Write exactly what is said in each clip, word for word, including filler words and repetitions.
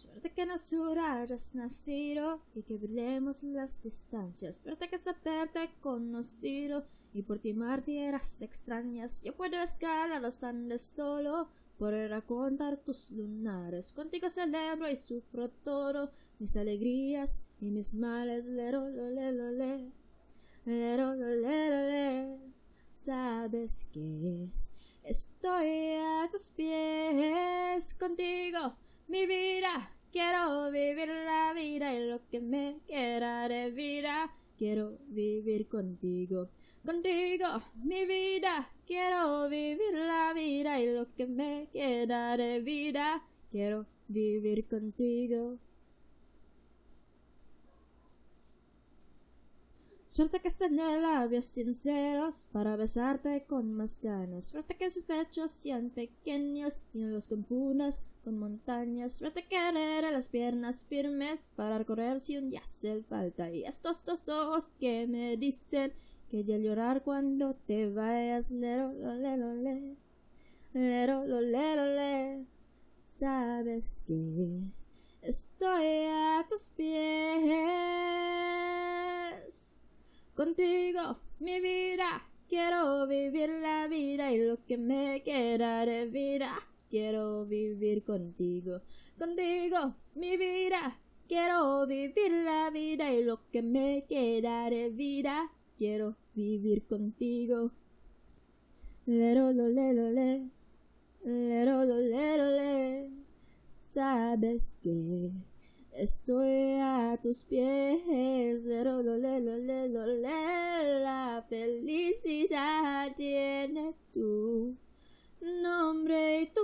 Suerte que en el sur hayas nacido y que brillemos las distancias. Suerte que saberte conocido y por ti martieras extrañas. Yo puedo escalar los Andes solo, poder contar tus lunares. Contigo celebro y sufro todo, mis alegrías y mis males. Lero, lo, le, lo, le. Lero, lo, le, lo, le. Sabes que estoy a tus pies. Contigo mi vida, quiero vivir la vida y lo que me queda de vida, quiero vivir contigo. Contigo, mi vida, quiero vivir la vida y lo que me queda de vida, quiero vivir contigo. Suerte que estén en labios sinceros para besarte con más ganas. Suerte que sus pechos sean pequeños y no los confundas con montañas. Suerte que tener las piernas firmes para recorrer si un día hace falta. Y estos dos ojos que me dicen que ya llorar cuando te vayas. Lero, lo, le, lo, le. Lero, lo, le, lo, le. Sabes que estoy a tus pies. Contigo, mi vida, quiero vivir la vida y lo que me queda de vida, quiero vivir contigo. Contigo, mi vida, quiero vivir la vida y lo que me queda de vida, quiero vivir contigo. Lero, lo, le, lo, le. Lero, lo, le, lo, le. Sabes que estoy a tus pies. Lero, lo, le, lo, le, lo, le. La felicidad tiene tu nombre y tu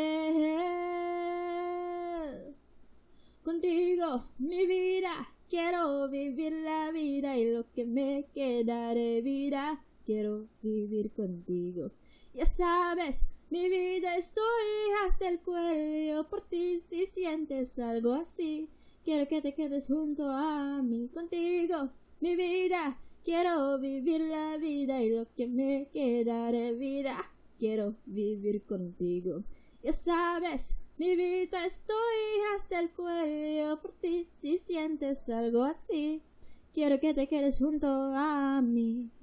piel. Contigo, mi vida, quiero vivir la vida y lo que me queda de vida, quiero vivir contigo. Ya sabes, mi vida, estoy hasta el cuello por ti. Si sientes algo así, quiero que te quedes junto a mí. Contigo, mi vida, quiero vivir la vida y lo que me queda de vida, quiero vivir contigo. Ya sabes, mi vida, estoy hasta el cuello por ti. Si sientes algo así, quiero que te quedes junto a mí.